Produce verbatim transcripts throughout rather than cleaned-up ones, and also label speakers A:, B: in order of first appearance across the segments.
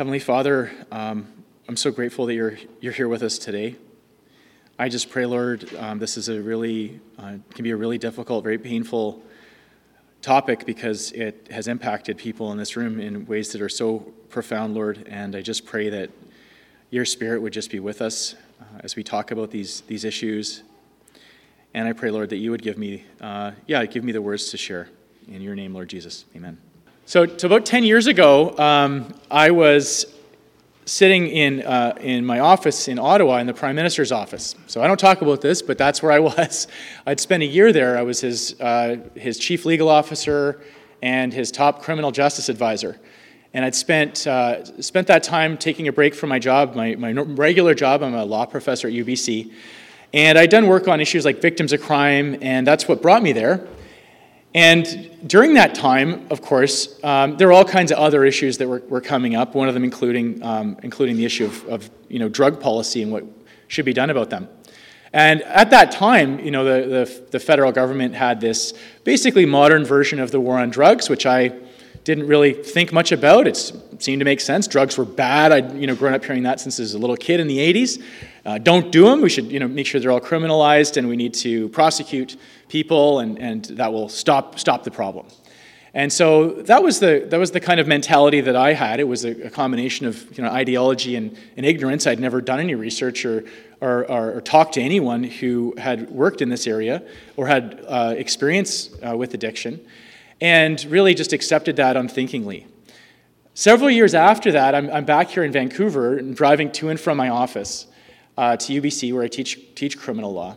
A: Heavenly Father, um, I'm so grateful that you're you're here with us today. I just pray, Lord, um, this is a really, uh, can be a really difficult, very painful topic because it has impacted people in this room in ways that are so profound, Lord, and I just pray that your Spirit would just be with us uh, as we talk about these these issues. And I pray, Lord, that you would give me, uh, yeah, give me the words to share. In your name, Lord Jesus, amen. So, to about ten years ago, um, I was sitting in uh, in my office in Ottawa in the Prime Minister's office. So I don't talk about this, but that's where I was. I'd spent a year there. I was his uh, his chief legal officer and his top criminal justice advisor. And I'd spent uh, spent that time taking a break from my job, my, my regular job. I'm a law professor at U B C. And I'd done work on issues like victims of crime, and that's what brought me there. And during that time, of course, um, there were all kinds of other issues that were, were coming up, one of them including um, including the issue of, of you know drug policy and what should be done about them. And at that time, you know, the, the, the federal government had this basically modern version of the war on drugs, which I didn't really think much about. It seemed to make sense. Drugs were bad. I'd you know grown up hearing that since I was a little kid in the eighties. Uh, don't do them. We should you know make sure they're all criminalized, and we need to prosecute people, and, and that will stop stop the problem. And so that was the that was the kind of mentality that I had. It was a, a combination of you know ideology and, and ignorance. I'd never done any research or or, or or talked to anyone who had worked in this area or had uh, experience uh, with addiction, and really just accepted that unthinkingly. Several years after that, I'm, I'm back here in Vancouver and driving to and from my office uh, to U B C, where I teach teach criminal law.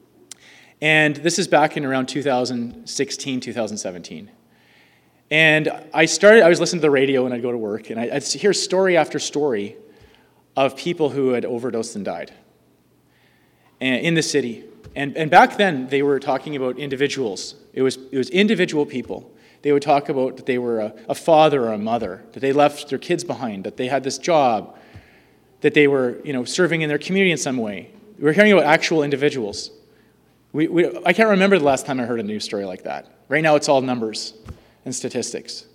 A: And this is back in around two thousand sixteen, two thousand seventeen. And I started, I was listening to the radio when I'd go to work, and I'd hear story after story of people who had overdosed and died in the city. And, and back then, they were talking about individuals. It was, it was individual people. They would talk about that they were a, a father or a mother, that they left their kids behind, that they had this job, that they were you know, serving in their community in some way. We were hearing about actual individuals. We, we, I can't remember the last time I heard a news story like that. Right now, it's all numbers and statistics.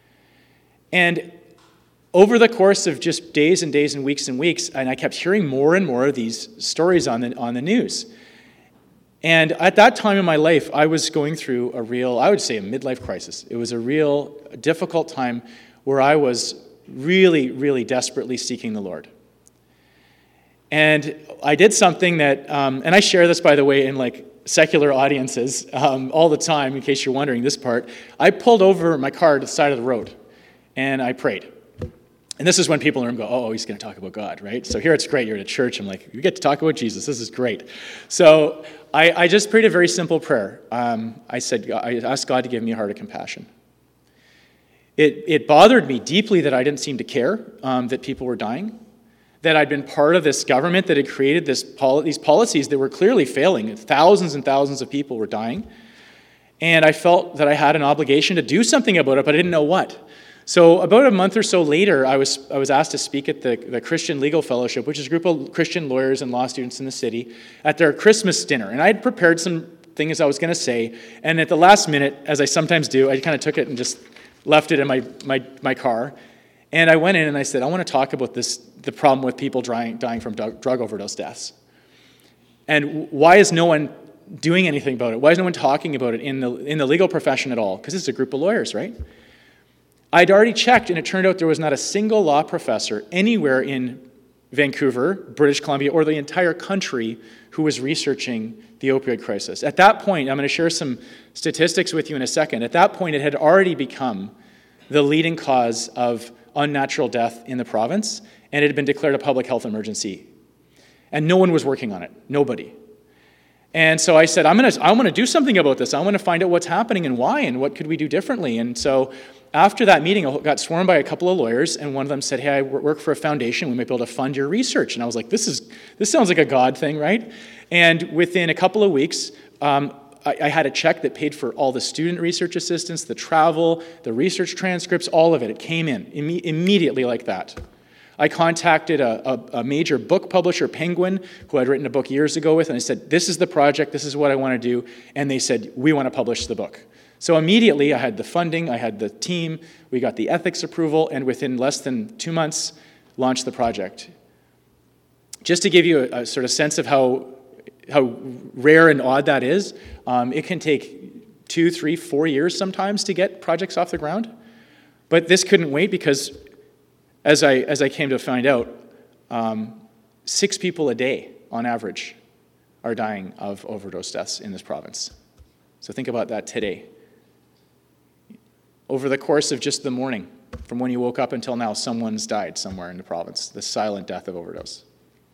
A: And over the course of just days and days and weeks and weeks, and I kept hearing more and more of these stories on the on the news. And at that time in my life, I was going through a real, I would say a midlife crisis. It was a real difficult time where I was really, really desperately seeking the Lord. And I did something that, um, and I share this, by the way, in like secular audiences um, all the time, in case you're wondering this part. I pulled over my car to the side of the road, and I prayed. And this is when people in the room go, oh, he's going to talk about God, right? So here it's great. You're at a church. I'm like, you get to talk about Jesus. This is great. So I, I just prayed a very simple prayer. Um, I said, I asked God to give me a heart of compassion. It, it bothered me deeply that I didn't seem to care um, that people were dying, that I'd been part of this government that had created this pol- these policies that were clearly failing. Thousands and thousands of people were dying. And I felt that I had an obligation to do something about it, but I didn't know what. So about a month or so later, I was I was asked to speak at the, the Christian Legal Fellowship, which is a group of Christian lawyers and law students in the city, at their Christmas dinner. And I had prepared some things I was going to say, and at the last minute, as I sometimes do, I kind of took it and just left it in my, my, my car. And I went in and I said, I want to talk about this, the problem with people dying, dying from drug, drug overdose deaths. And why is no one doing anything about it? Why is no one talking about it in the in the legal profession at all? Because it's a group of lawyers, right? I'd already checked, and it turned out there was not a single law professor anywhere in Vancouver, British Columbia, or the entire country who was researching the opioid crisis. At that point, I'm going to share some statistics with you in a second. At that point, it had already become the leading cause of unnatural death in the province, and it had been declared a public health emergency. And no one was working on it. Nobody. And so I said, I'm going to I want to do something about this. I want to find out what's happening and why, and what could we do differently. And so after that meeting, I got sworn by a couple of lawyers, and one of them said, hey, I work for a foundation. We might be able to fund your research. And I was like, this is this sounds like a God thing, right? And within a couple of weeks, um, I, I had a check that paid for all the student research assistants, the travel, the research transcripts, all of it. It came in imme- immediately like that. I contacted a, a, a major book publisher, Penguin, who I'd written a book years ago with, and I said, this is the project, this is what I want to do. And they said, we want to publish the book. So immediately I had the funding, I had the team, we got the ethics approval, and within less than two months, launched the project. Just to give you a, a sort of sense of how, how rare and odd that is, um, it can take two, three, four years sometimes to get projects off the ground. But this couldn't wait because, as I, as I came to find out, um, six people a day on average are dying of overdose deaths in this province. So think about that today. Over the course of just the morning, from when you woke up until now, someone's died somewhere in the province, the silent death of overdose.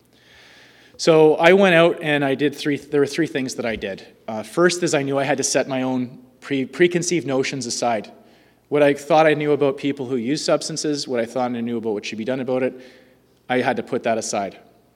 A: So I went out and I did three, there were three things that I did. Uh, first is I knew I had to set my own pre, preconceived notions aside. What I thought I knew about people who use substances, what I thought I knew about what should be done about it, I had to put that aside.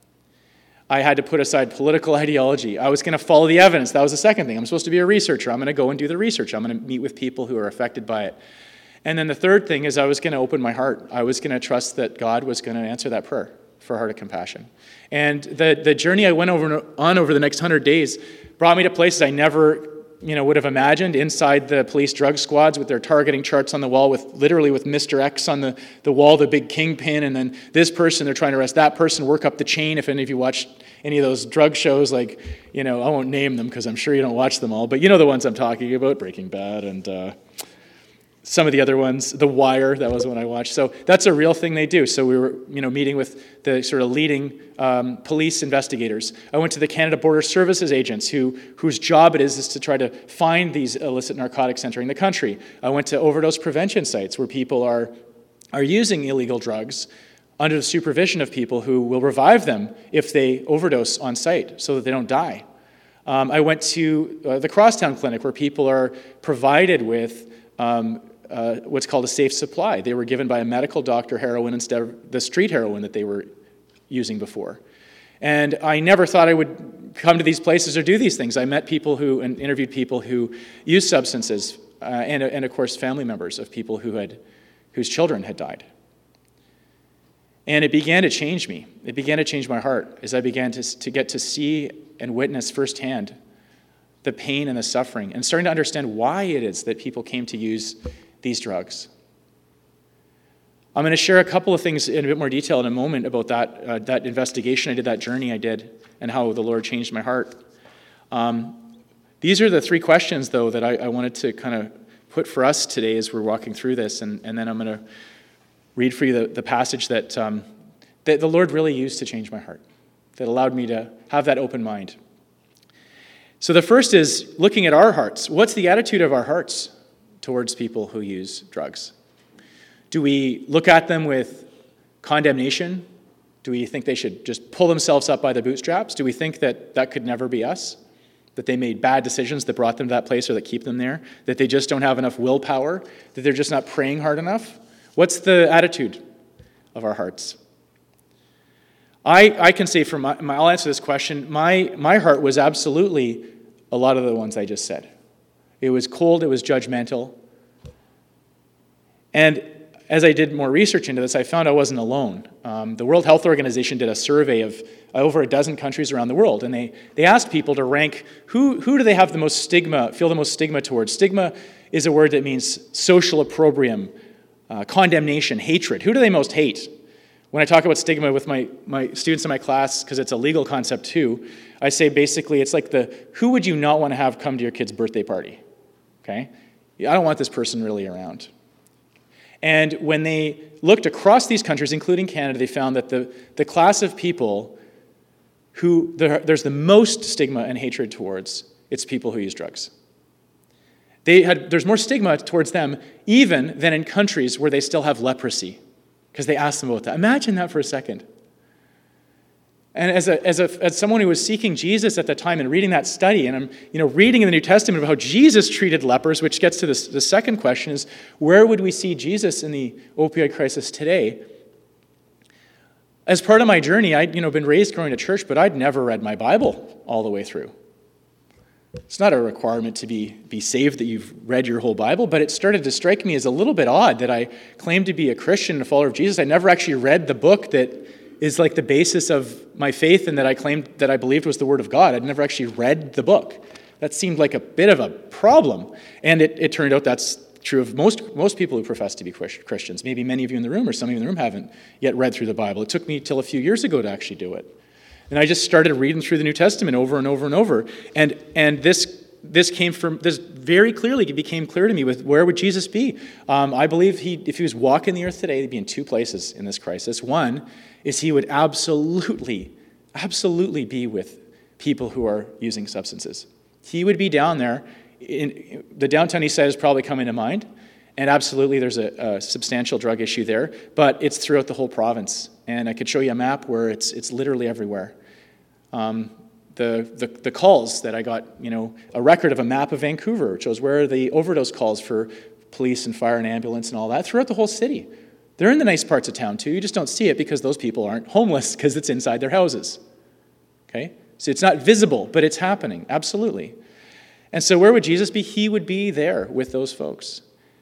A: I had to put aside political ideology. I was going to follow the evidence. That was the second thing. I'm supposed to be a researcher. I'm going to go and do the research. I'm going to meet with people who are affected by it. And then the third thing is I was going to open my heart. I was going to trust that God was going to answer that prayer for a heart of compassion. And the, the journey I went over on over the next hundred days brought me to places I never you know, would have imagined, inside the police drug squads with their targeting charts on the wall, with literally with Mister X on the, the wall, the big kingpin, and then this person, they're trying to arrest that person, work up the chain. If any of you watch any of those drug shows, like, you know, I won't name them because I'm sure you don't watch them all, but you know the ones I'm talking about, Breaking Bad and uh, some of the other ones, The Wire, that was one I watched. So that's a real thing they do. So we were, you know, meeting with the sort of leading um, police investigators. I went to the Canada Border Services agents who whose job it is is to try to find these illicit narcotics entering the country. I went to overdose prevention sites where people are are using illegal drugs under the supervision of people who will revive them if they overdose on site so that they don't die. Um, I went to uh, the Crosstown Clinic where people are provided with um, Uh, what's called a safe supply. They were given by a medical doctor heroin instead of the street heroin that they were using before. And I never thought I would come to these places or do these things. I met people who, and interviewed people who used substances, uh, and, and of course family members of people who had, whose children had died. And it began to change me. It began to change my heart as I began to, to get to see and witness firsthand the pain and the suffering, and starting to understand why it is that people came to use these drugs. I'm going to share a couple of things in a bit more detail in a moment about that uh, that investigation I did, that journey I did, and how the Lord changed my heart. Um, these are the three questions, though, that I, I wanted to kind of put for us today as we're walking through this, and, and then I'm going to read for you the, the passage that, um, that the Lord really used to change my heart, that allowed me to have that open mind. So the first is looking at our hearts. What's the attitude of our hearts towards people who use drugs? Do we look at them with condemnation? Do we think they should just pull themselves up by the bootstraps? Do we think that that could never be us? That they made bad decisions that brought them to that place or that keep them there? That they just don't have enough willpower? That they're just not praying hard enough? What's the attitude of our hearts? I, I can say, for my, my, I'll answer this question, my, my heart was absolutely a lot of the ones I just said. It was cold, it was judgmental. And as I did more research into this, I found I wasn't alone. Um, the World Health Organization did a survey of over a dozen countries around the world, and they, they asked people to rank who, who do they have the most stigma, feel the most stigma towards. Stigma is a word that means social opprobrium, uh, condemnation, hatred. Who do they most hate? When I talk about stigma with my, my students in my class, because it's a legal concept too, I say basically it's like the, who would you not want to have come to your kid's birthday party? Okay? I don't want this person really around. And when they looked across these countries, including Canada, they found that the, the class of people who there, there's the most stigma and hatred towards, it's people who use drugs. They had, there's more stigma towards them even than in countries where they still have leprosy, because they asked them about that. Imagine that for a second. And as a, as a as someone who was seeking Jesus at the time and reading that study, and I'm you know reading in the New Testament about how Jesus treated lepers, which gets to this, the second question is, where would we see Jesus in the opioid crisis today? As part of my journey, I'd you know been raised going to church, but I'd never read my Bible all the way through. It's not a requirement to be, be saved that you've read your whole Bible, but it started to strike me as a little bit odd that I claimed to be a Christian and a follower of Jesus. I never actually read the book that is like the basis of my faith and that I claimed that I believed was the Word of God. I'd never actually read the book. That seemed like a bit of a problem. And it, it turned out that's true of most most people who profess to be Christians. Maybe many of you in the room or some of you in the room haven't yet read through the Bible. It took me till a few years ago to actually do it. And I just started reading through the New Testament over and over and over. And and this this came from, this very clearly became clear to me with where would Jesus be? Um, I believe he, if he was walking the earth today, he'd be in two places in this crisis. One is he would absolutely, absolutely be with people who are using substances. He would be down there. In, the downtown east side is probably coming to mind, and absolutely there's a, a substantial drug issue there, but it's throughout the whole province. And I could show you a map where it's it's literally everywhere. Um, the, the the calls that I got, you know, a record of a map of Vancouver, which shows where are the overdose calls for police and fire and ambulance and all that, throughout the whole city. They're in the nice parts of town too. You just don't see it because those people aren't homeless because it's inside their houses. Okay? So it's not visible, but it's happening, absolutely. And so where would Jesus be? He would be there with those folks.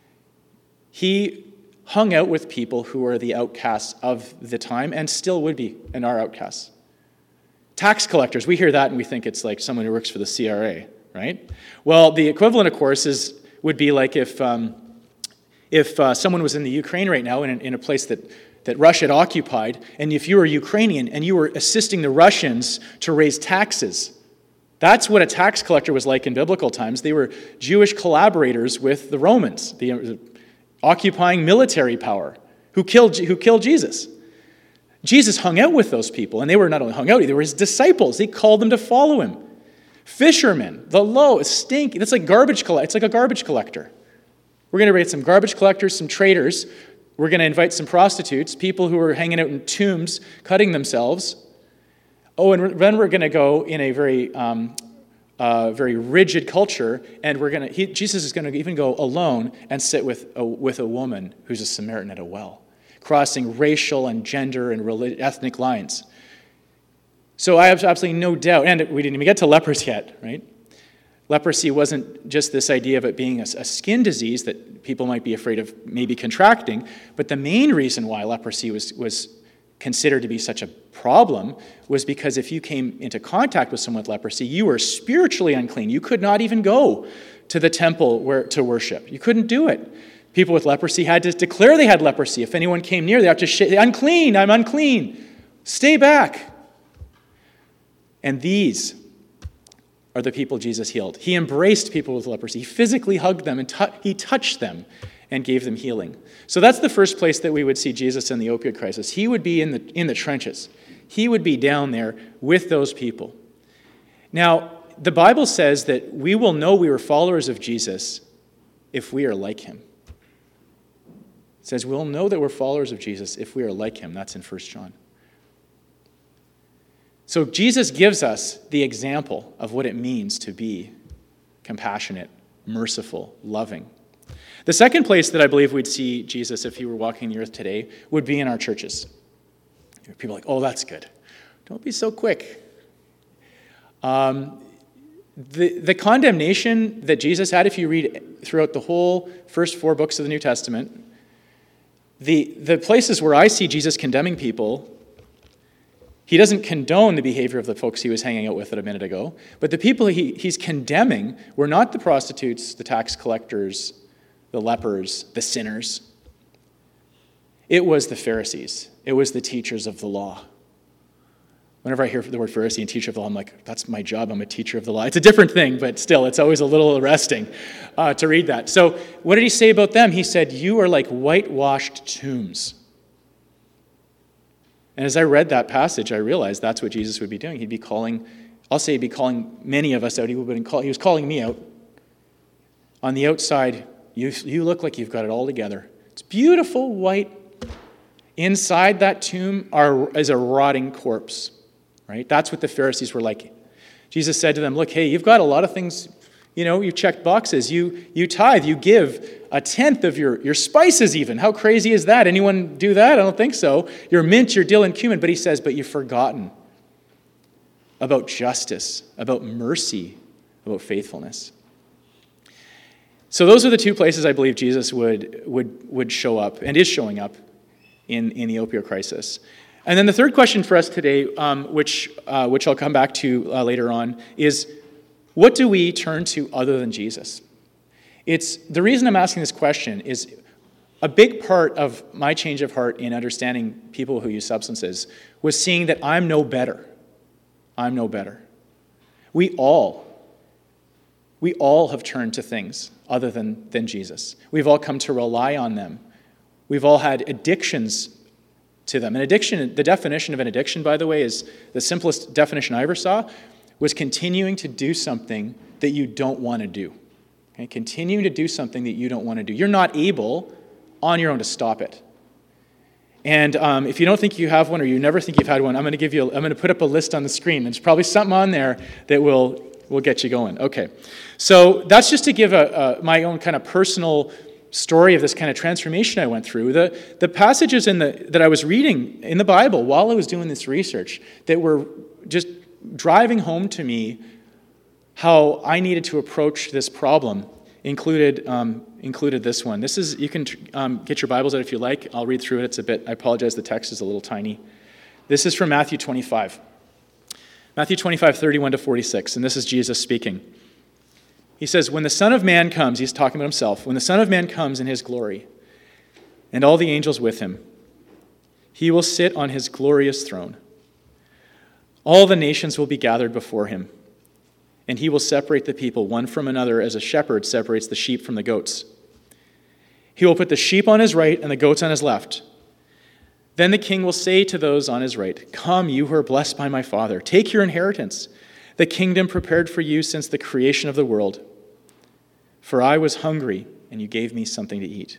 A: He hung out with people who are the outcasts of the time and still would be and are outcasts. Tax collectors, we hear that and we think it's like someone who works for the C R A, right? Well, the equivalent, of course, is would be like if um, if uh, someone was in the Ukraine right now in, in a place that, that Russia had occupied, and if you were Ukrainian and you were assisting the Russians to raise taxes. That's what a tax collector was like in biblical times. They were Jewish collaborators with the Romans, the, the occupying military power, who killed, who killed Jesus. Jesus hung out with those people, and they were not only hung out, they were his disciples. He called them to follow him. Fishermen, the low, stink. It's like garbage collector. It's like a garbage collector. We're going to raise some garbage collectors, some traders. We're going to invite some prostitutes, people who are hanging out in tombs, cutting themselves. Oh, and then we're going to go in a very, um, uh, very rigid culture, and we're going to. Jesus is going to even go alone and sit with a, with a woman who's a Samaritan at a well, crossing racial and gender and relig- ethnic lines. So I have absolutely no doubt, and we didn't even get to lepers yet, right? Leprosy wasn't just this idea of it being a, a skin disease that people might be afraid of maybe contracting, but the main reason why leprosy was was considered to be such a problem was because if you came into contact with someone with leprosy, you were spiritually unclean. You could not even go to the temple where to worship. You couldn't do it. People with leprosy had to declare they had leprosy. If anyone came near, they had to say, unclean, I'm unclean. Stay back. And these are the people Jesus healed. He embraced people with leprosy. He physically hugged them and t- he touched them and gave them healing. So that's the first place that we would see Jesus in the opioid crisis. He would be in the in the trenches. He would be down there with those people. Now, the Bible says that we will know we were followers of Jesus if we are like him. It says we'll know that we're followers of Jesus if we are like him. That's in First John. So Jesus gives us the example of what it means to be compassionate, merciful, loving. The second place that I believe we'd see Jesus if he were walking the earth today would be in our churches. People are like, oh, that's good. Don't be so quick. Um, the, the condemnation that Jesus had, if you read throughout the whole first four books of the New Testament, the, the places where I see Jesus condemning people, he doesn't condone the behavior of the folks he was hanging out with a minute ago, but the people he, he's condemning were not the prostitutes, the tax collectors, the lepers, the sinners. It was the Pharisees. It was the teachers of the law. Whenever I hear the word Pharisee and teacher of the law, I'm like, that's my job. I'm a teacher of the law. It's a different thing, but still, it's always a little arresting uh, to read that. So what did he say about them? He said, you are like whitewashed tombs. And as I read that passage, I realized that's what Jesus would be doing. He'd be calling, I'll say he'd be calling many of us out. He, would be call, he was calling me out. On the outside, you, you look like you've got it all together. It's beautiful white. Inside that tomb are, is a rotting corpse, right? That's what the Pharisees were like. Jesus said to them, look, hey, you've got a lot of things, you know, you checked boxes. You you tithe, you give a tenth of your, your spices even. How crazy is that? Anyone do that? I don't think so. Your mint, your dill, and cumin. But he says, but you've forgotten about justice, about mercy, about faithfulness. So those are the two places I believe Jesus would would would show up and is showing up in, in the opioid crisis. And then the third question for us today, um, which uh, which I'll come back to uh, later on, is What do we turn to other than Jesus? It's the reason I'm asking this question is a big part of my change of heart in understanding people who use substances was seeing that I'm no better. I'm no better. We all, we all have turned to things other than, than Jesus. We've all come to rely on them. We've all had addictions to them. An addiction, the definition of an addiction, by the way, is the simplest definition I ever saw, was continuing to do something that you don't want to do. Okay? Continuing to do something that you don't want to do. You're not able on your own to stop it. And um, if you don't think you have one or you never think you've had one, I'm going to give you. A, I'm going to put up a list on the screen. There's probably something on there that will will get you going. Okay, so that's just to give a, a my own kind of personal story of this kind of transformation I went through. The the passages in the that I was reading in the Bible while I was doing this research that were just driving home to me how I needed to approach this problem included um, included this one. This is, you can um, get your Bibles out if you like. I'll read through it. It's a bit, I apologize, the text is a little tiny. This is from Matthew twenty-five. Matthew twenty-five, thirty-one to forty-six, and this is Jesus speaking. He says, when the Son of Man comes, he's talking about himself, when the Son of Man comes in his glory, and all the angels with him, he will sit on his glorious throne. All the nations will be gathered before him, and he will separate the people one from another as a shepherd separates the sheep from the goats. He will put the sheep on his right and the goats on his left. Then the king will say to those on his right, come, you who are blessed by my Father, take your inheritance, the kingdom prepared for you since the creation of the world. For I was hungry, and you gave me something to eat.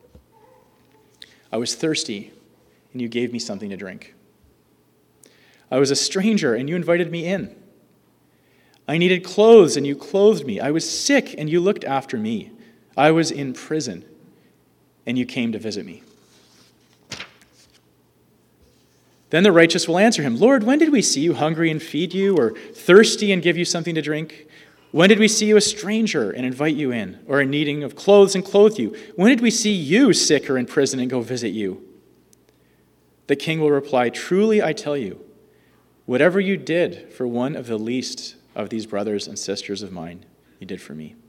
A: I was thirsty, and you gave me something to drink. I was a stranger, and you invited me in. I needed clothes, and you clothed me. I was sick, and you looked after me. I was in prison, and you came to visit me. Then the righteous will answer him, Lord, when did we see you hungry and feed you, or thirsty and give you something to drink? When did we see you a stranger and invite you in, or in needing of clothes and clothe you? When did we see you sick or in prison and go visit you? The king will reply, truly I tell you, whatever you did for one of the least of these brothers and sisters of mine, you did for me.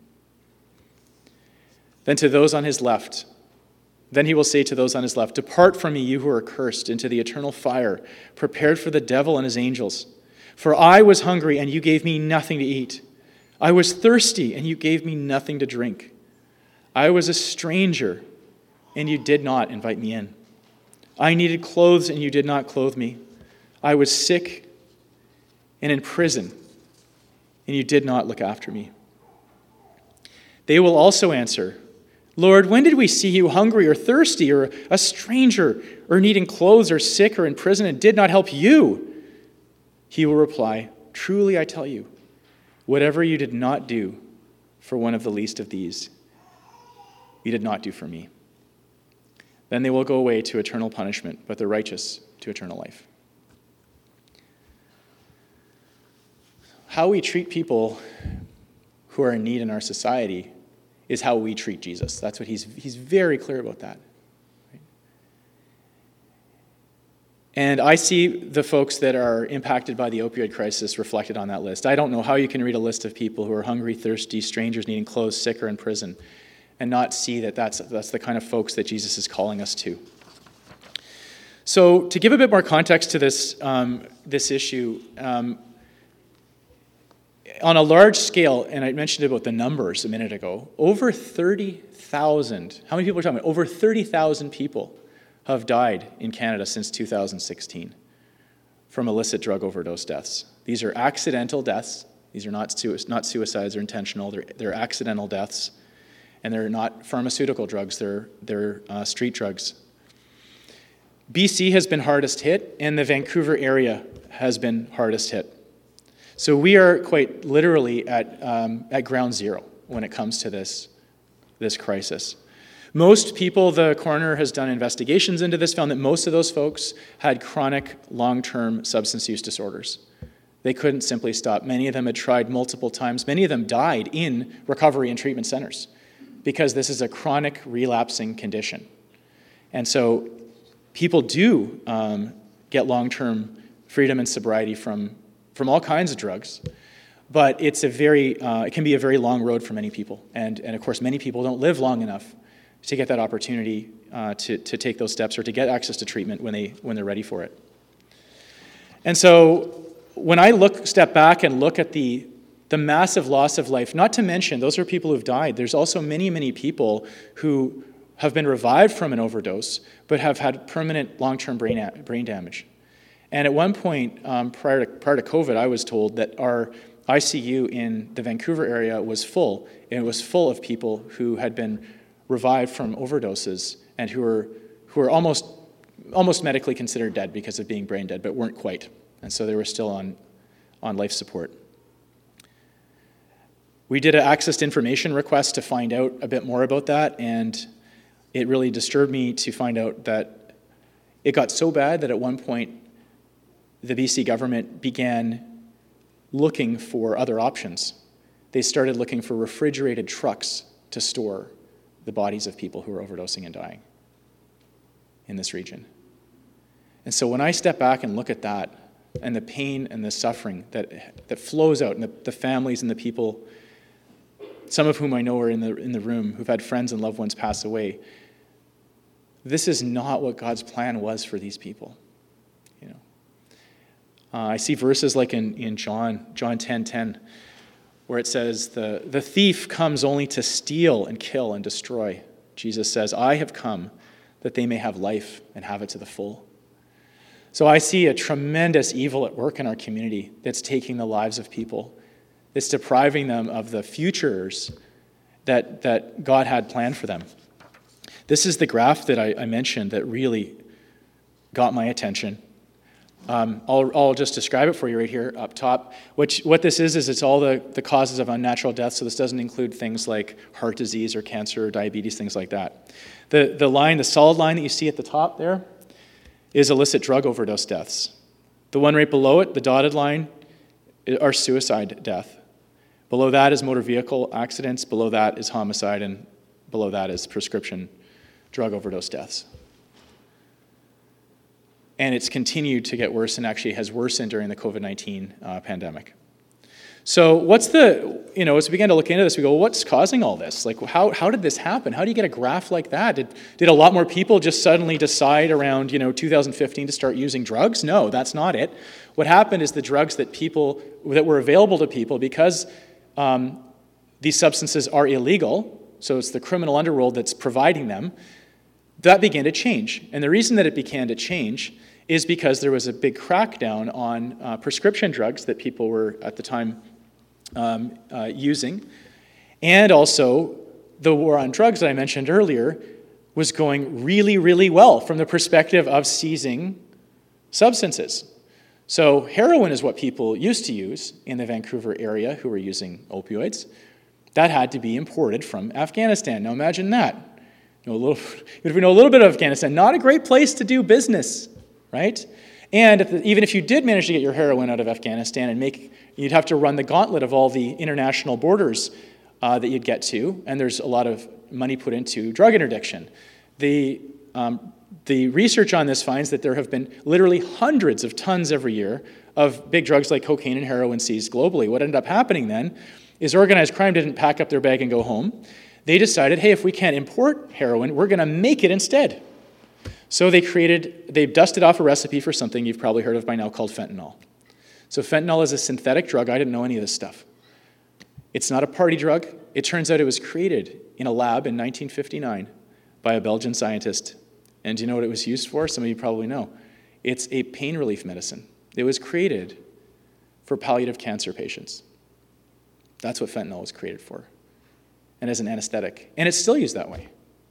A: Then to those on his left, then he will say to those on his left, depart from me, you who are cursed, into the eternal fire, prepared for the devil and his angels. For I was hungry, and you gave me nothing to eat. I was thirsty, and you gave me nothing to drink. I was a stranger, and you did not invite me in. I needed clothes, and you did not clothe me. I was sick and in prison, and you did not look after me. They will also answer, Lord, when did we see you hungry or thirsty or a stranger or needing clothes or sick or in prison and did not help you? He will reply, truly I tell you, whatever you did not do for one of the least of these, you did not do for me. Then they will go away to eternal punishment, but the righteous to eternal life. How we treat people who are in need in our society is how we treat Jesus. That's what he's he's very clear about that. And I see the folks that are impacted by the opioid crisis reflected on that list. I don't know how you can read a list of people who are hungry, thirsty, strangers needing clothes, sick, or in prison, and not see that that's, that's the kind of folks that Jesus is calling us to. So to give a bit more context to this, um, this issue, um, on a large scale, and I mentioned about the numbers a minute ago, over thirty thousand, how many people are talking about? Over thirty thousand people have died in Canada since two thousand sixteen from illicit drug overdose deaths. These are accidental deaths. These are not, sui- not suicides or intentional. They're, they're accidental deaths. And they're not pharmaceutical drugs. They're, they're uh, street drugs. B C has been hardest hit, and the Vancouver area has been hardest hit. So we are quite literally at um, at ground zero when it comes to this, this crisis. Most people, the coroner has done investigations into this, found that most of those folks had chronic long-term substance use disorders. They couldn't simply stop. Many of them had tried multiple times. Many of them died in recovery and treatment centers because this is a chronic relapsing condition. And so people do um, get long-term freedom and sobriety from from all kinds of drugs, But it's a very, uh, it can be a very long road for many people. And, and of course, many people don't live long enough to get that opportunity uh, to, to take those steps or to get access to treatment when, they, when they're ready for it. And so when I look, step back and look at the, the massive loss of life, not to mention those are people who've died. There's also many, many people who have been revived from an overdose but have had permanent long-term brain, brain damage. And at one point, um, prior to, prior to COVID, I was told that our I C U in the Vancouver area was full, and it was full of people who had been revived from overdoses and who were who were almost almost medically considered dead because of being brain dead, but weren't quite. And so they were still on, on life support. We did an access to information request to find out a bit more about that, and it really disturbed me to find out that it got so bad that at one point the B C government began looking for other options. They started looking for refrigerated trucks to store the bodies of people who were overdosing and dying in this region. And so when I step back and look at that, and the pain and the suffering that that flows out, and the, the families and the people, some of whom I know are in the in the room, who've had friends and loved ones pass away, this is not what God's plan was for these people. You know, uh, I see verses like in, in John, John ten ten, where it says, the, the thief comes only to steal and kill and destroy. Jesus says, I have come that they may have life and have it to the full. So I see a tremendous evil at work in our community that's taking the lives of people. It's depriving them of the futures that, that God had planned for them. This is the graph that I, I mentioned that really got my attention. Um, I'll, I'll just describe it for you right here up top. Which, what this is, is it's all the, the causes of unnatural death, so this doesn't include things like heart disease or cancer or diabetes, things like that. The, the line, the solid line that you see at the top there, is illicit drug overdose deaths. The one right below it, the dotted line, are suicide death. Below that is motor vehicle accidents, below that is homicide, and below that is prescription drug overdose deaths. And it's continued to get worse and actually has worsened during the covid nineteen uh, pandemic. So what's the, you know, as we began to look into this, we go, well, what's causing all this? Like, how how did this happen? How do you get a graph like that? Did did a lot more people just suddenly decide around, you know, two thousand fifteen to start using drugs? No, that's not it. What happened is the drugs that people, that were available to people, because um, these substances are illegal, so it's the criminal underworld that's providing them, that began to change. And the reason that it began to change is because there was a big crackdown on uh, prescription drugs that people were at the time um, uh, using. And also, the war on drugs that I mentioned earlier was going really, really well from the perspective of seizing substances. So heroin is what people used to use in the Vancouver area who were using opioids. That had to be imported from Afghanistan. Now imagine that. You know, a little, if we know a little bit of Afghanistan, not a great place to do business, right? And if the, even if you did manage to get your heroin out of Afghanistan and make, you'd have to run the gauntlet of all the international borders uh, that you'd get to, and there's a lot of money put into drug interdiction. The, um, the research on this finds that there have been literally hundreds of tons every year of big drugs like cocaine and heroin seized globally. What ended up happening then is organized crime didn't pack up their bag and go home. They decided, hey, if we can't import heroin, we're going to make it instead. So they created, they dusted off a recipe for something you've probably heard of by now called fentanyl. So fentanyl is a synthetic drug. I didn't know any of this stuff. It's not a party drug. It turns out it was created in a lab in nineteen fifty-nine by a Belgian scientist. And do you know what it was used for? Some of you probably know. It's a pain relief medicine. It was created for palliative cancer patients. That's what fentanyl was created for, and as an anesthetic. And it's still used that way.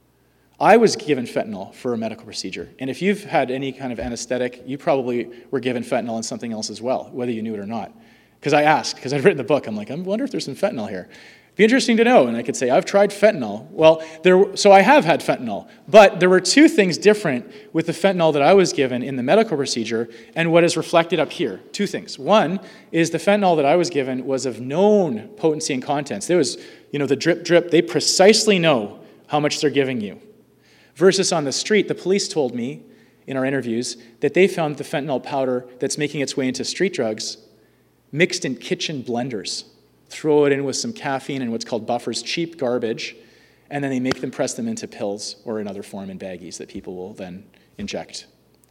A: I was given fentanyl for a medical procedure. And if you've had any kind of anesthetic, you probably were given fentanyl and something else as well, whether you knew it or not. Because I asked, because I'd written the book, I'm like, I wonder if there's some fentanyl here. It'd be interesting to know. And I could say, I've tried fentanyl. Well, there, so I have had fentanyl. But there were two things different with the fentanyl that I was given in the medical procedure and what is reflected up here. Two things. One is the fentanyl that I was given was of known potency and contents. There was, you know, the drip, drip. They precisely know how much they're giving you. Versus on the street, the police told me in our interviews that they found the fentanyl powder that's making its way into street drugs mixed in kitchen blenders. Throw it in with some caffeine and what's called buffers, cheap garbage, and then they make them press them into pills or in other form in baggies that people will then inject.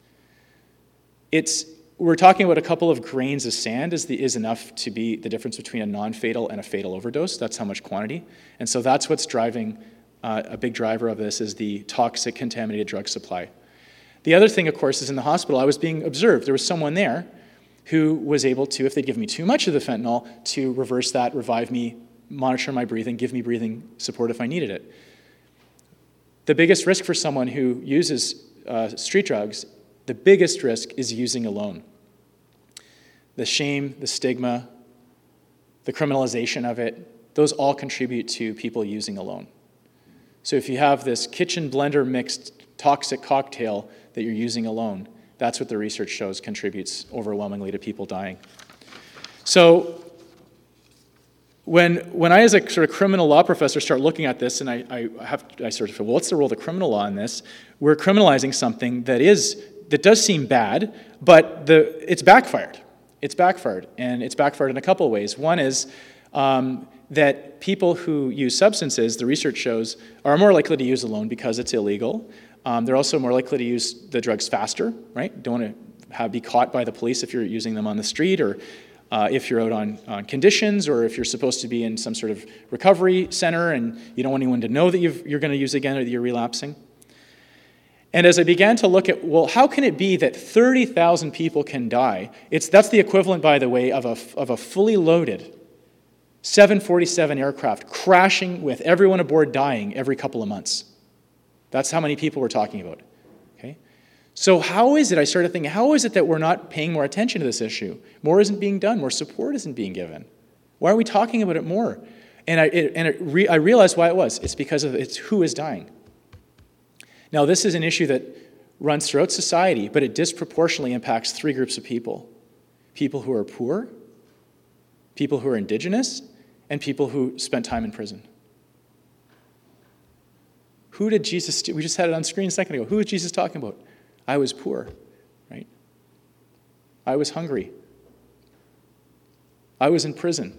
A: It's, we're talking about a couple of grains of sand is, the, is enough to be the difference between a non-fatal and a fatal overdose. That's how much quantity. And so that's what's driving, uh, a big driver of this is the toxic contaminated drug supply. The other thing, of course, is in the hospital, I was being observed. There was someone there who was able to, if they'd give me too much of the fentanyl, to reverse that, revive me, monitor my breathing, give me breathing support if I needed it. The biggest risk for someone who uses uh, street drugs, the biggest risk is using alone. The shame, the stigma, the criminalization of it, those all contribute to people using alone. So if you have this kitchen blender mixed toxic cocktail that you're using alone, that's what the research shows contributes overwhelmingly to people dying. So when when I, as a sort of criminal law professor, start looking at this, and I, I have I sort of feel, well, what's the role of the criminal law in this? We're criminalizing something that is that does seem bad, but the it's backfired. It's backfired, and it's backfired in a couple of ways. One is um, that people who use substances, the research shows, are more likely to use alone because it's illegal. Um, they're also more likely to use the drugs faster, right? Don't want to have, be caught by the police if you're using them on the street, or uh, if you're out on, on conditions, or if you're supposed to be in some sort of recovery center and you don't want anyone to know that you've, you're going to use again or that you're relapsing. And as I began to look at, well, how can it be that thirty thousand people can die? It's, that's the equivalent, by the way, of a, of a fully loaded seven forty-seven aircraft crashing with everyone aboard dying every couple of months. That's how many people we're talking about. Okay? So how is it, I started thinking, how is it that we're not paying more attention to this issue? More isn't being done, more support isn't being given. Why are we talking about it more? And I, it, and it re, I realized why it was. It's because of it's who is dying. Now, this is an issue that runs throughout society, but it disproportionately impacts three groups of people. People who are poor, people who are indigenous, and people who spent time in prison. Who did Jesus, we just had it on screen a second ago. Who was Jesus talking about? I was poor, right? I was hungry. I was in prison.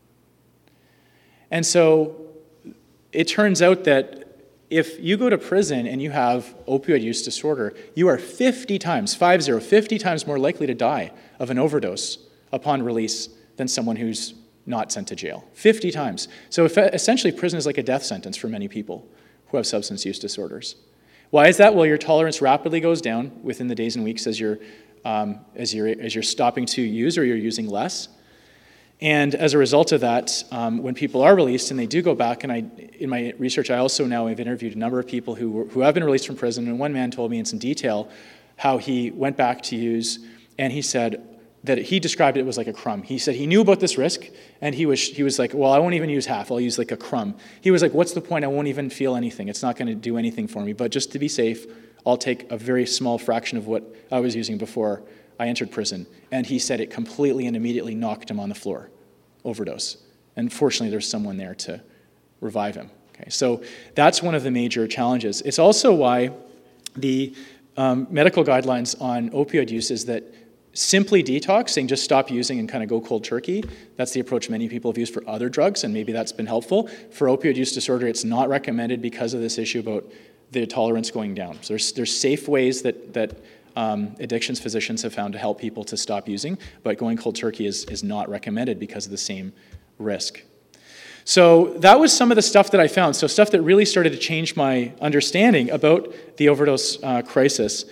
A: And so it turns out that if you go to prison and you have opioid use disorder, you are fifty times, five zero, fifty times more likely to die of an overdose upon release than someone who's not sent to jail. fifty times. So if, essentially prison is like a death sentence for many people who have substance use disorders. Why is that? Well, your tolerance rapidly goes down within the days and weeks as you're, um, as you're, as you're stopping to use or you're using less. And as a result of that, um, when people are released and they do go back, and I, in my research, I also now have interviewed a number of people who, were, who have been released from prison, and one man told me in some detail how he went back to use, and he said that he described it was like a crumb. He said he knew about this risk, and he was he was like, well, I won't even use half, I'll use like a crumb. He was like, what's the point? I won't even feel anything. It's not going to do anything for me, but just to be safe, I'll take a very small fraction of what I was using before I entered prison. And he said it completely and immediately knocked him on the floor. Overdose. And fortunately, there's someone there to revive him. Okay, so that's one of the major challenges. It's also why the um, medical guidelines on opioid use is that simply detox, saying just stop using and kind of go cold turkey, that's the approach many people have used for other drugs, and maybe that's been helpful. For opioid use disorder, it's not recommended because of this issue about the tolerance going down. So there's, there's safe ways that, that Um, addictions physicians have found to help people to stop using, but going cold turkey is, is not recommended because of the same risk. So that was some of the stuff that I found, so stuff that really started to change my understanding about the overdose uh, crisis.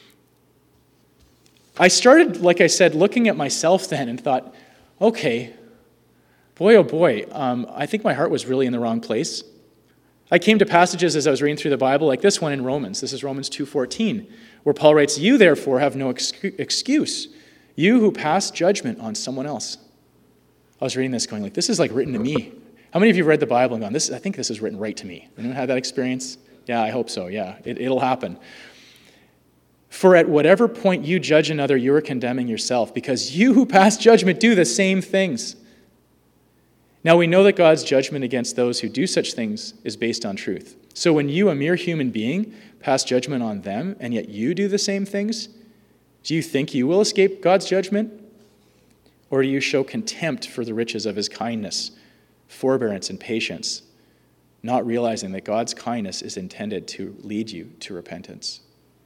A: I started, like I said, looking at myself then and thought, okay, boy oh boy, um, I think my heart was really in the wrong place. I came to passages as I was reading through the Bible, like this one in Romans. This is Romans two fourteen, where Paul writes, "You therefore have no excuse, you who pass judgment on someone else." I was reading this going like, this is like written to me. How many of you have read the Bible and gone, this, I think this is written right to me? Anyone had that experience? Yeah, I hope so, yeah, it, it'll happen. "For at whatever point you judge another, you are condemning yourself, because you who pass judgment do the same things. Now we know that God's judgment against those who do such things is based on truth. So when you, a mere human being, pass judgment on them, and yet you do the same things, do you think you will escape God's judgment? Or do you show contempt for the riches of his kindness, forbearance, and patience, not realizing that God's kindness is intended to lead you to repentance?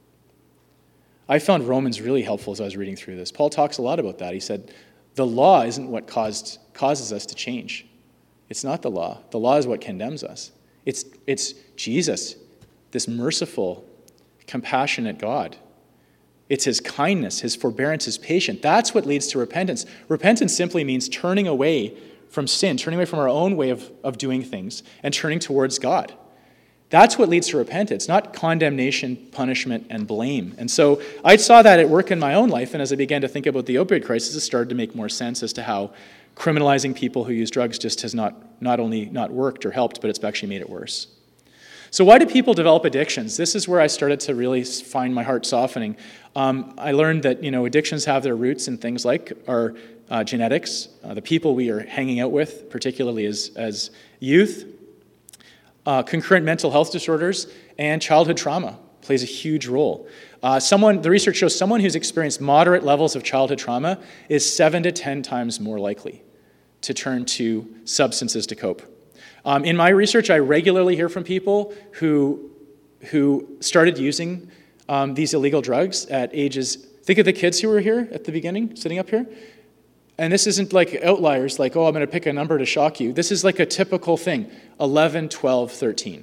A: I found Romans really helpful as I was reading through this. Paul talks a lot about that. He said, the law isn't what caused, causes us to change. It's not the law. The law is what condemns us. It's, it's Jesus, this merciful, compassionate God. It's his kindness, his forbearance, his patience. That's what leads to repentance. Repentance simply means turning away from sin, turning away from our own way of, of doing things, and turning towards God. That's what leads to repentance, not condemnation, punishment, and blame. And so I saw that at work in my own life, and as I began to think about the opioid crisis, it started to make more sense as to how criminalizing people who use drugs just has not, not only not worked or helped, but it's actually made it worse. So why do people develop addictions? This is where I started to really find my heart softening. Um, I learned that, you know, addictions have their roots in things like our uh, genetics, uh, the people we are hanging out with, particularly as, as youth, uh, concurrent mental health disorders, and childhood trauma plays a huge role. Uh, someone, the research shows someone who's experienced moderate levels of childhood trauma is seven to ten times more likely to turn to substances to cope. Um, in my research, I regularly hear from people who, who started using um, these illegal drugs at ages, think of the kids who were here at the beginning, sitting up here. And this isn't like outliers, like, oh, I'm going to pick a number to shock you. This is like a typical thing, eleven, twelve, thirteen.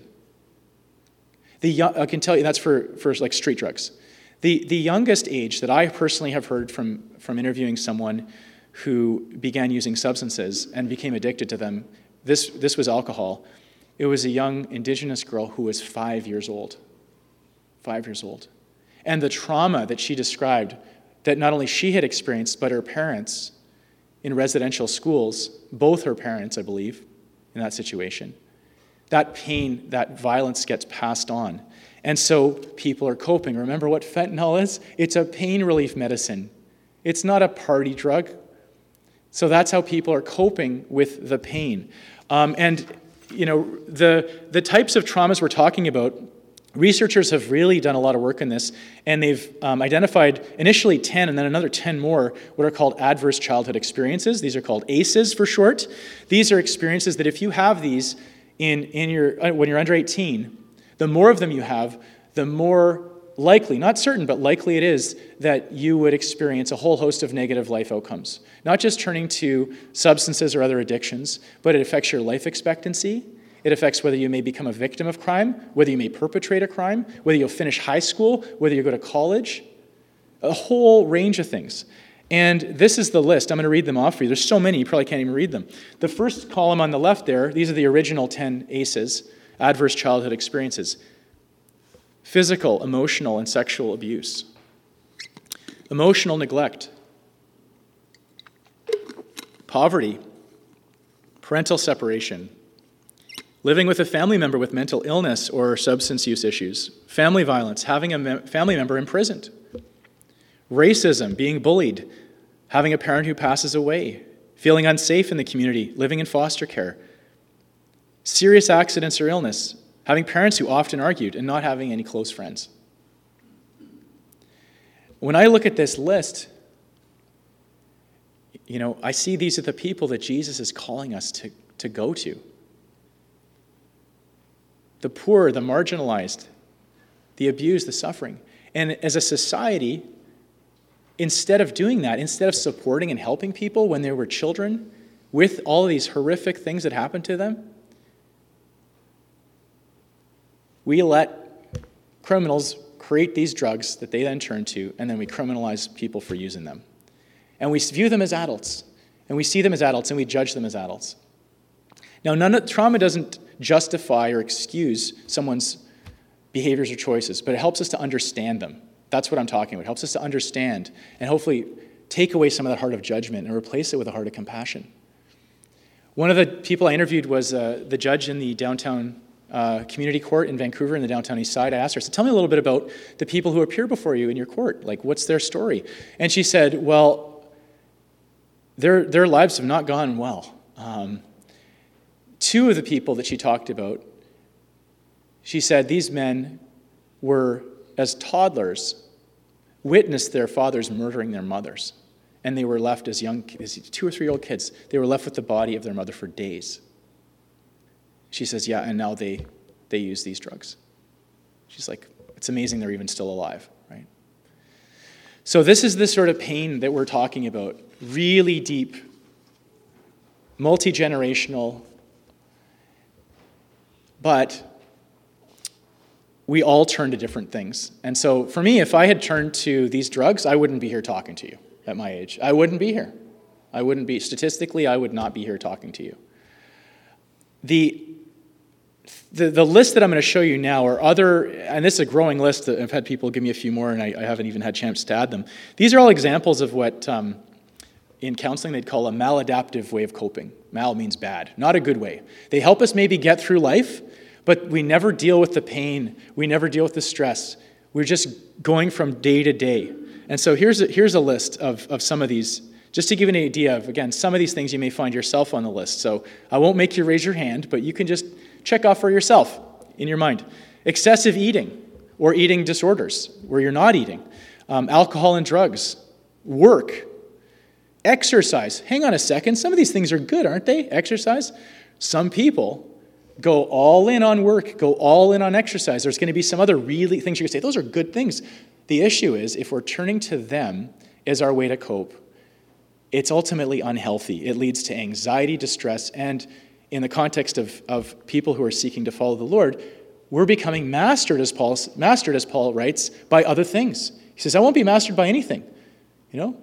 A: The young, I can tell you that's for, for like street drugs. The, the youngest age that I personally have heard from, from interviewing someone who began using substances and became addicted to them, This, this was alcohol. It was a young Indigenous girl who was five years old. Five years old. And the trauma that she described, that not only she had experienced, but her parents in residential schools, both her parents, I believe, in that situation. That pain, that violence gets passed on. And so people are coping. Remember what fentanyl is? It's a pain relief medicine. It's not a party drug. So that's how people are coping with the pain. Um, and, you know, the, the types of traumas we're talking about, researchers have really done a lot of work in this, and they've um, identified initially ten and then another ten more what are called adverse childhood experiences. These are called A C Es for short. These are experiences that if you have these in, in your, when you're under eighteen, the more of them you have, the more likely, not certain, but likely it is that you would experience a whole host of negative life outcomes. Not just turning to substances or other addictions, but it affects your life expectancy. It affects whether you may become a victim of crime, whether you may perpetrate a crime, whether you'll finish high school, whether you go to college, a whole range of things. And this is the list. I'm going to read them off for you. There's so many, you probably can't even read them. The first column on the left there, these are the original ten A C Es, adverse childhood experiences. Physical, emotional, and sexual abuse. Emotional neglect. Poverty. Parental separation. Living with a family member with mental illness or substance use issues. Family violence. Having a me- family member imprisoned. Racism. Being bullied. Having a parent who passes away. Feeling unsafe in the community. Living in foster care. Serious accidents or illness. Having parents who often argued and not having any close friends. When I look at this list, you know, I see these are the people that Jesus is calling us to, to go to. The poor, the marginalized, the abused, the suffering. And as a society, instead of doing that, instead of supporting and helping people when they were children with all of these horrific things that happened to them, we let criminals create these drugs that they then turn to, and then we criminalize people for using them. And we view them as adults, and we see them as adults, and we judge them as adults. Now, none of, trauma doesn't justify or excuse someone's behaviors or choices, but it helps us to understand them. That's what I'm talking about. It helps us to understand and hopefully take away some of that heart of judgment and replace it with a heart of compassion. One of the people I interviewed was uh, the judge in the downtown Uh, community court in Vancouver in the downtown east side. I asked her, so tell me a little bit about the people who appear before you in your court. Like, what's their story? And she said, well, their, their lives have not gone well. Um, two of the people that she talked about, she said these men were, as toddlers, witnessed their fathers murdering their mothers. and they were left as young, as two or three-year-old kids, they were left with the body of their mother for days. She says, yeah, and now they, they use these drugs. She's like, it's amazing they're even still alive, right? So this is the sort of pain that we're talking about, really deep, multi-generational, but we all turn to different things. And so for me, if I had turned to these drugs, I wouldn't be here talking to you at my age. I wouldn't be here. I wouldn't be, statistically, I would not be here talking to you. The The, the list that I'm going to show you now are other, and this is a growing list. I've had people give me a few more, and I, I haven't even had a chance to add them. These are all examples of what um, in counseling they'd call a maladaptive way of coping. Mal means bad, not a good way. They help us maybe get through life, but we never deal with the pain. We never deal with the stress. We're just going from day to day. And so here's a, here's a list of, of some of these, just to give you an idea of, again, some of these things you may find yourself on the list. So I won't make you raise your hand, but you can just check off for yourself in your mind. Excessive eating or eating disorders where you're not eating. Um, alcohol and drugs. Work. Exercise. Hang on a second. Some of these things are good, aren't they? Exercise. Some people go all in on work, go all in on exercise. There's going to be some other really things you can say, those are good things. The issue is if we're turning to them as our way to cope, it's ultimately unhealthy. It leads to anxiety, distress, and in the context of, of people who are seeking to follow the Lord, we're becoming mastered, as Paul, mastered, as Paul writes, by other things. He says, I won't be mastered by anything, you know?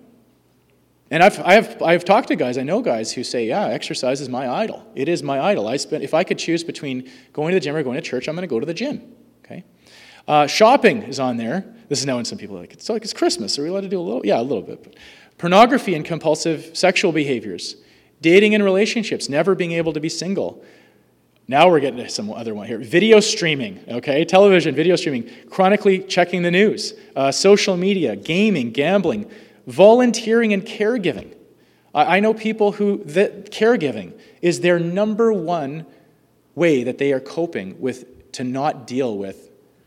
A: And I've, I've, I've talked to guys, I know guys who say, yeah, exercise is my idol. It is my idol. I spend, if I could choose between going to the gym or going to church, I'm going to go to the gym, okay? Uh, shopping is on there. This is now when some people are like, it's like it's Christmas. Are we allowed to do a little? Yeah, a little bit. But pornography and compulsive sexual behaviors. Dating and relationships, never being able to be single. Now we're getting to some other one here. Video streaming, okay? Television, video streaming. Chronically checking the news. Uh, social media, gaming, gambling. Volunteering and caregiving. I, I know people who, that caregiving is their number one way that they are coping with, to not deal with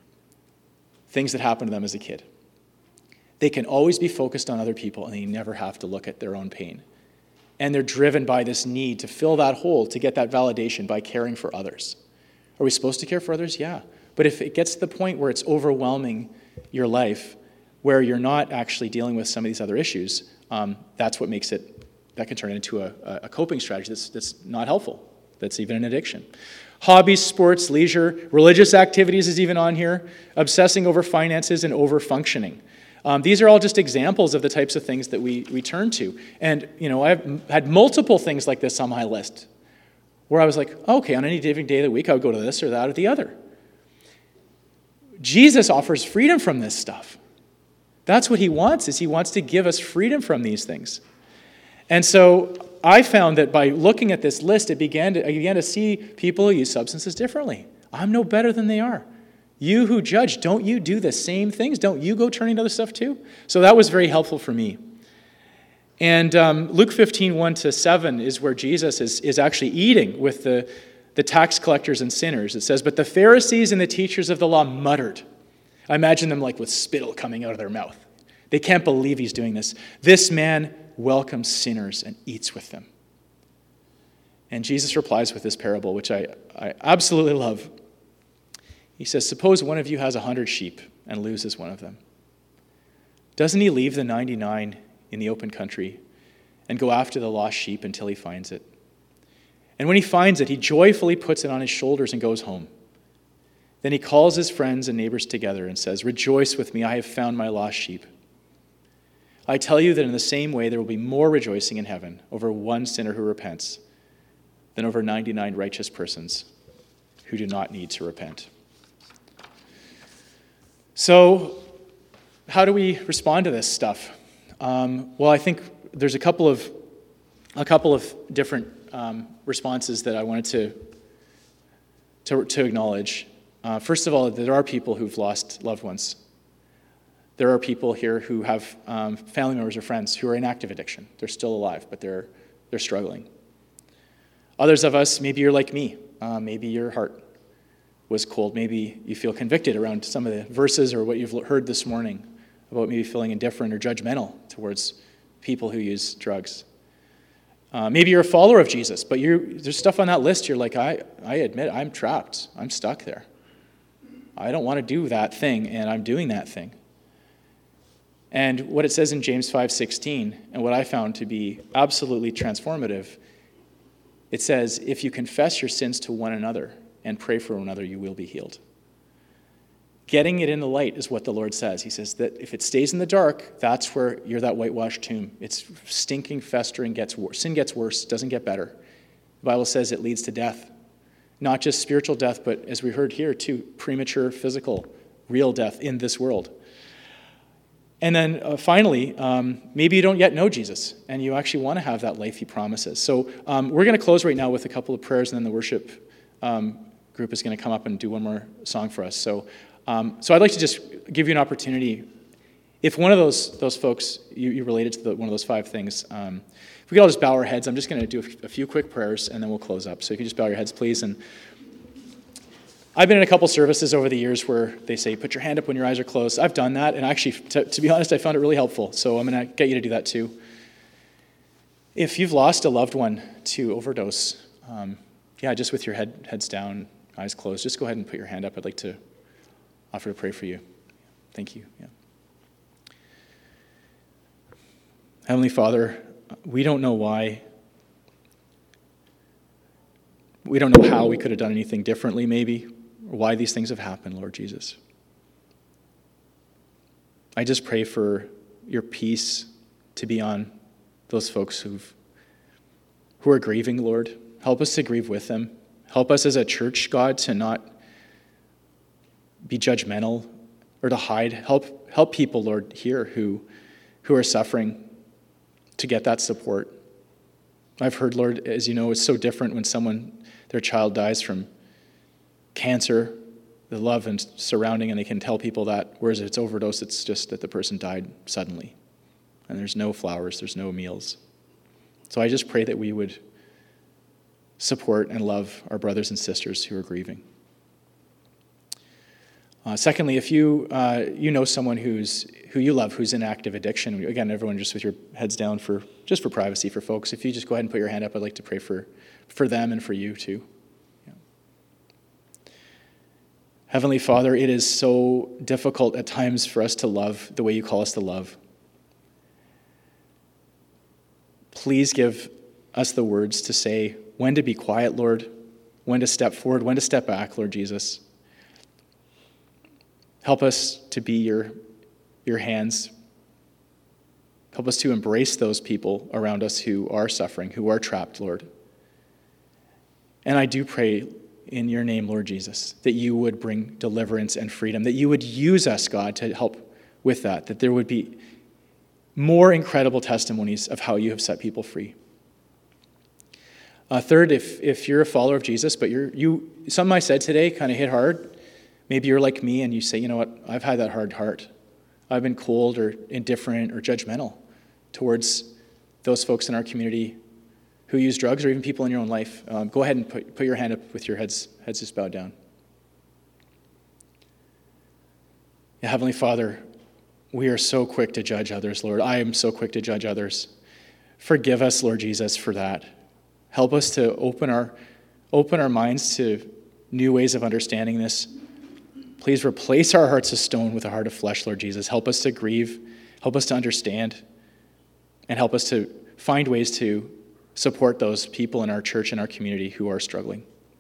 A: things that happened to them as a kid. They can always be focused on other people and they never have to look at their own pain. And they're driven by this need to fill that hole, to get that validation by caring for others. Are we supposed to care for others? Yeah. But if it gets to the point where it's overwhelming your life, where you're not actually dealing with some of these other issues, um, that's what makes it, that can turn into a, a coping strategy that's, that's not helpful. That's even an addiction. Hobbies, sports, leisure, religious activities is even on here. Obsessing over finances and over-functioning. Um, these are all just examples of the types of things that we, we turn to. And, you know, I've had multiple things like this on my list where I was like, okay, on any given day of the week, I would go to this or that or the other. Jesus offers freedom from this stuff. That's what he wants, is he wants to give us freedom from these things. And so I found that by looking at this list, it began to, I began to see people who use substances differently. I'm no better than they are. You who judge, don't you do the same things? Don't you go turning to other stuff too? So that was very helpful for me. And um, Luke fifteen, one to seven is where Jesus is, is actually eating with the, the tax collectors and sinners. It says, but the Pharisees and the teachers of the law muttered. I imagine them like with spittle coming out of their mouth. They can't believe he's doing this. This man welcomes sinners and eats with them. And Jesus replies with this parable, which I, I absolutely love. He says, suppose one of you has a hundred sheep and loses one of them. Doesn't he leave the ninety-nine in the open country and go after the lost sheep until he finds it? And when he finds it, he joyfully puts it on his shoulders and goes home. Then he calls his friends and neighbors together and says, rejoice with me, I have found my lost sheep. I tell you that in the same way there will be more rejoicing in heaven over one sinner who repents than over ninety-nine righteous persons who do not need to repent. So, how do we respond to this stuff? Um, well, I think there's a couple of a couple of different um, responses that I wanted to to, to acknowledge. Uh, first of all, there are people who've lost loved ones. There are people here who have um, family members or friends who are in active addiction. They're still alive, but they're they're struggling. Others of us, maybe you're like me. Uh, maybe your heart was cold. Maybe you feel convicted around some of the verses or what you've heard this morning about maybe feeling indifferent or judgmental towards people who use drugs. Uh, maybe you're a follower of Jesus, but you're, there's stuff on that list you're like, I, I admit I'm trapped. I'm stuck there. I don't want to do that thing, and I'm doing that thing. And what it says in James five sixteen, and what I found to be absolutely transformative, it says, if you confess your sins to one another and pray for one another, you will be healed. Getting it in the light is what the Lord says. He says that if it stays in the dark, that's where you're that whitewashed tomb. It's stinking, festering, gets worse. Sin gets worse, doesn't get better. The Bible says it leads to death. Not just spiritual death, but as we heard here too, premature, physical, real death in this world. And then uh, finally, um, maybe you don't yet know Jesus, and you actually want to have that life he promises. So um, we're going to close right now with a couple of prayers, and then the worship um, group is going to come up and do one more song for us. So Um, so I'd like to just give you an opportunity. If one of those those folks, you, you related to the, one of those five things, um, if we could all just bow our heads, I'm just going to do a, a few quick prayers, and then we'll close up. So if you just bow your heads, please. And I've been in a couple services over the years where they say, put your hand up when your eyes are closed. I've done that, and actually, to, to be honest, I found it really helpful. So I'm going to get you to do that too. If you've lost a loved one to overdose, um, yeah, just with your head heads down, eyes closed, just go ahead and put your hand up. I'd like to offer to pray for you. Thank you. Yeah. Heavenly Father, we don't know why. We don't know how we could have done anything differently, maybe, or why these things have happened, Lord Jesus. I just pray for your peace to be on those folks who've, who are grieving, Lord. Help us to grieve with them. Help us as a church, God, to not be judgmental or to hide. Help help people, Lord, here who who are suffering to get that support. I've heard, Lord, as you know, it's so different when someone, their child dies from cancer, the love and surrounding, and they can tell people that, whereas if it's overdose, it's just that the person died suddenly. And there's no flowers, there's no meals. So I just pray that we would support and love our brothers and sisters who are grieving. Uh, secondly, if you uh, you know someone who's who you love who's in active addiction, again, everyone just with your heads down for just for privacy for folks. If you just go ahead and put your hand up, I'd like to pray for for them and for you too. Yeah. Heavenly Father, it is so difficult at times for us to love the way you call us to love. Please give us the words to say when to be quiet, Lord, when to step forward, when to step back, Lord Jesus. Help us to be your, your hands. Help us to embrace those people around us who are suffering, who are trapped, Lord. And I do pray in your name, Lord Jesus, that you would bring deliverance and freedom, that you would use us, God, to help with that, that there would be more incredible testimonies of how you have set people free. Uh, third, if if you're a follower of Jesus, but you're you something I said today kind of hit hard. Maybe you're like me and you say, you know what, I've had that hard heart. I've been cold or indifferent or judgmental towards those folks in our community who use drugs or even people in your own life. Um, go ahead and put, put your hand up with your heads, heads just bowed down. Yeah, Heavenly Father, we are so quick to judge others, Lord. I am so quick to judge others. Forgive us, Lord Jesus, for that. Help us to open our, open our minds to new ways of understanding this. Please replace our hearts of stone with a heart of flesh, Lord Jesus. Help us to grieve. Help us to understand. And help us to find ways to support those people in our church and our community who are struggling.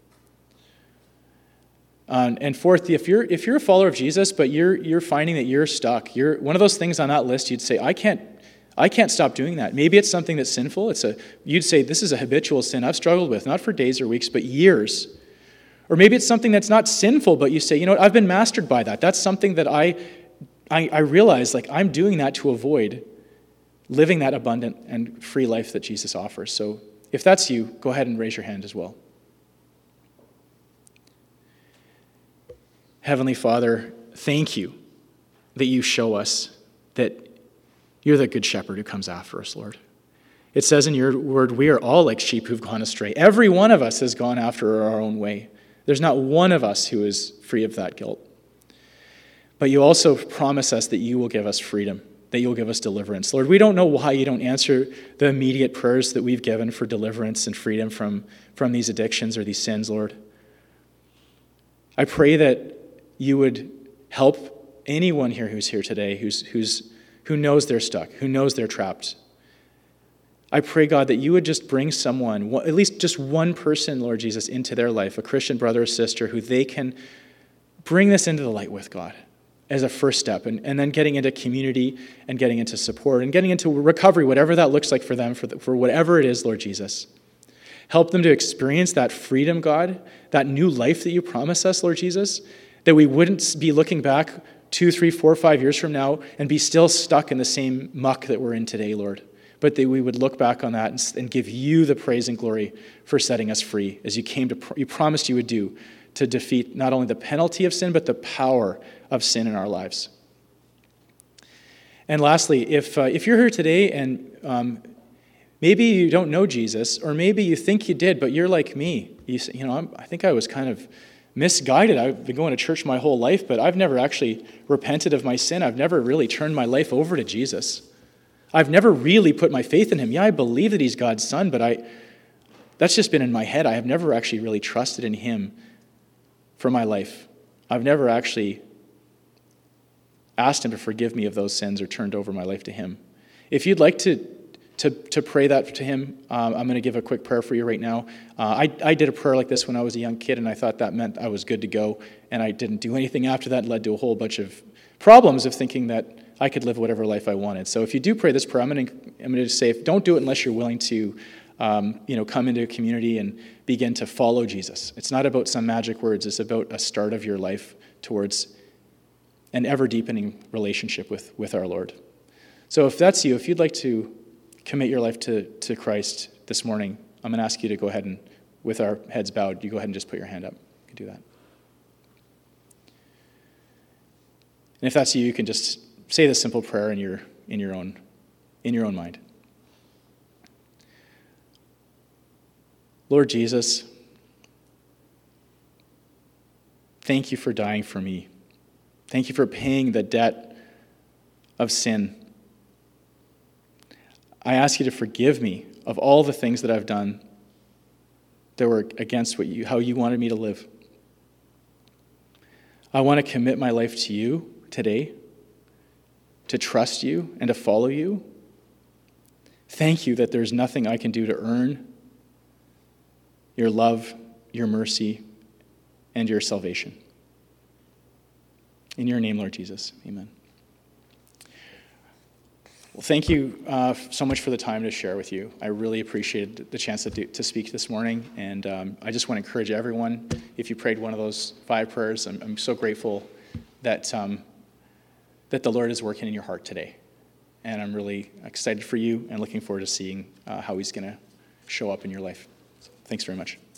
A: Um, and fourth, if you're if you're a follower of Jesus, but you're you're finding that you're stuck, you're one of those things on that list. You'd say, I can't, I can't stop doing that. Maybe it's something that's sinful. It's a you'd say this is a habitual sin I've struggled with, not for days or weeks, but years. Or maybe it's something that's not sinful, but you say, you know what, I've been mastered by that. That's something that I, I, I realize, like I'm doing that to avoid living that abundant and free life that Jesus offers. So if that's you, go ahead and raise your hand as well. Heavenly Father, thank you that you show us that you're the good shepherd who comes after us, Lord. It says in your word, we are all like sheep who've gone astray. Every one of us has gone after our own way. There's not one of us who is free of that guilt. But you also promise us that you will give us freedom, that you'll give us deliverance. Lord, we don't know why you don't answer the immediate prayers that we've given for deliverance and freedom from, from these addictions or these sins, Lord. I pray that you would help anyone here who's here today, who's, who's, who knows they're stuck, who knows they're trapped. I pray, God, that you would just bring someone, at least just one person, Lord Jesus, into their life, a Christian brother or sister, who they can bring this into the light with, God, as a first step, and, and then getting into community and getting into support and getting into recovery, whatever that looks like for them, for, the, for whatever it is, Lord Jesus. Help them to experience that freedom, God, that new life that you promise us, Lord Jesus, that we wouldn't be looking back two, three, four, five years from now and be still stuck in the same muck that we're in today, Lord, but that we would look back on that and, and give you the praise and glory for setting us free, as you came to, you promised you would do, to defeat not only the penalty of sin, but the power of sin in our lives. And lastly, if uh, if you're here today and um, maybe you don't know Jesus, or maybe you think you did, but you're like me, you, say, you know, I'm, I think I was kind of misguided. I've been going to church my whole life, but I've never actually repented of my sin. I've never really turned my life over to Jesus. I've never really put my faith in him. Yeah, I believe that he's God's son, but I that's just been in my head. I have never actually really trusted in him for my life. I've never actually asked him to forgive me of those sins or turned over my life to him. If you'd like to to, to pray that to him, um, I'm going to give a quick prayer for you right now. Uh, I, I did a prayer like this when I was a young kid, and I thought that meant I was good to go, and I didn't do anything after that. It led to a whole bunch of problems of thinking that I could live whatever life I wanted. So if you do pray this prayer, I'm going to, I'm going to say, don't do it unless you're willing to um, you know, come into a community and begin to follow Jesus. It's not about some magic words. It's about a start of your life towards an ever-deepening relationship with, with our Lord. So if that's you, if you'd like to commit your life to, to Christ this morning, I'm going to ask you to go ahead and, with our heads bowed, you go ahead and just put your hand up. You can do that. And if that's you, you can just say this simple prayer in your in your own in your own mind. Lord Jesus, thank you for dying for me. Thank you for paying the debt of sin. I ask you to forgive me of all the things that I've done that were against what you, how you wanted me to live. I want to commit my life to you today, to trust you and to follow you. Thank you that there's nothing I can do to earn your love, your mercy, and your salvation. In your name, Lord Jesus, amen. Well, thank you uh, so much for the time to share with you. I really appreciated the chance to, do, to speak this morning, and um, I just want to encourage everyone, if you prayed one of those five prayers, I'm, I'm so grateful that um, that the Lord is working in your heart today. And I'm really excited for you and looking forward to seeing uh, how he's going to show up in your life. So, thanks very much.